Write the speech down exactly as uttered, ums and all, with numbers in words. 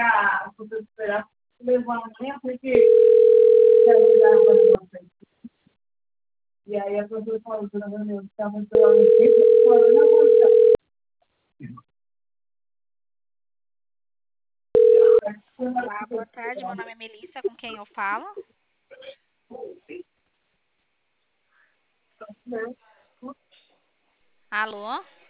Olá, boa tarde. Meu nome é Melissa, com quem eu falo? Alô?